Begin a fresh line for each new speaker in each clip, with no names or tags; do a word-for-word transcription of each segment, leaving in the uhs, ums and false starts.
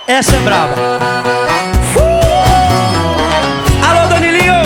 Essa é braba. uh! Alô, Danilinho.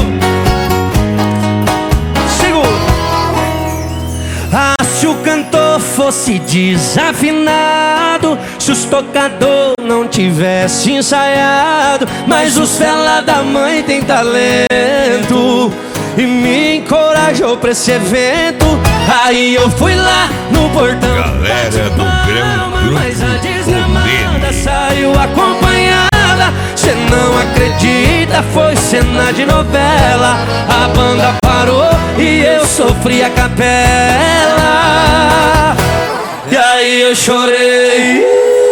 Segura. Ah, se o cantor fosse desafinado, se os tocador não tivesse ensaiado, mas os fela da mãe tem talento e me encorajou pra esse evento. Aí eu fui lá no portão,
galera do Grão Grupo,
mas a desgramada saiu acompanhada. Cê não acredita, foi cena de novela. A banda parou e eu sofri a capela. E aí eu chorei,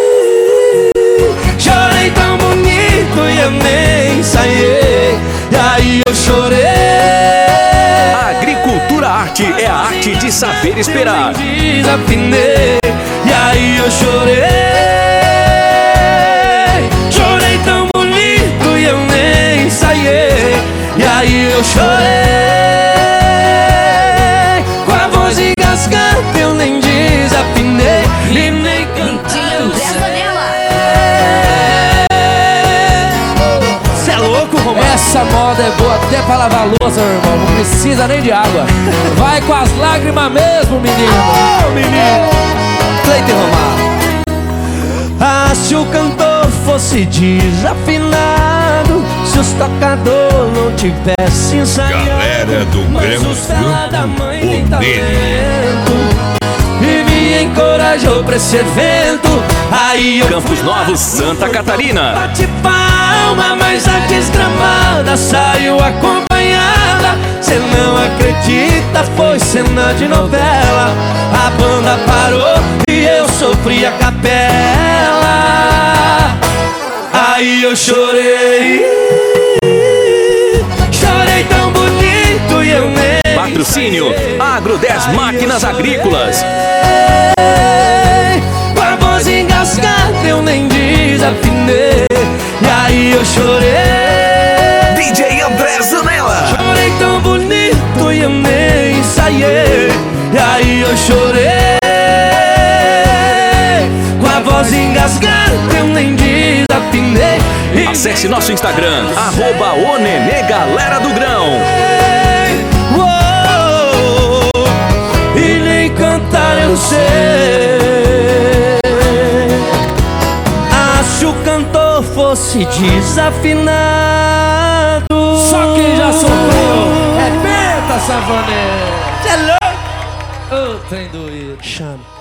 chorei tão bonito e eu nem ensaiei. E aí eu chorei.
Agricultura Arte é a arte de saber esperar.
Desafinei, e aí eu chorei, chorei tão bonito e eu nem ensaiei. E aí eu chorei, com a voz engasgada eu nem desafinei e nem cantei. Cê é louco, Romano?
Essa moda é boa até pra lavar louça, meu irmão. Não precisa nem de água. Vai com as lágrimas mesmo, menino.
Oh, menino. Cleiton Romário. Ah, se o cantor fosse desafinado, se os tocador não tivesse ensaiado,
galera do
mas
Grão
os fela da
Grupo,
mãe tem
o
talento e me encorajou pra esse evento. Aí eu
Campos Novos, Santa Catarina.
bate palma, mas a desgramada saiu acompanhada. Cê não acredita, foi cena de novela. A banda parou e eu sofri a capela. Aí eu chorei, chorei tão bonito e eu nem
Patrocínio Agro dez Máquinas Agrícolas.
com a voz engasgada eu nem desafinei. E aí eu chorei,
D J André Zanella.
chorei tão bonito e eu nem ensaiei. E aí eu chorei, com a voz engasgada eu nem desafinei. E
Acesse nosso Instagram, arroba o Nenê Galera do Grão.
Uou, e nem cantar eu sei. Ah, se o cantor fosse desafinado,
Só quem já sofreu é penta, Savanê.
cê é louco.
Ô, trem doído.
Chama.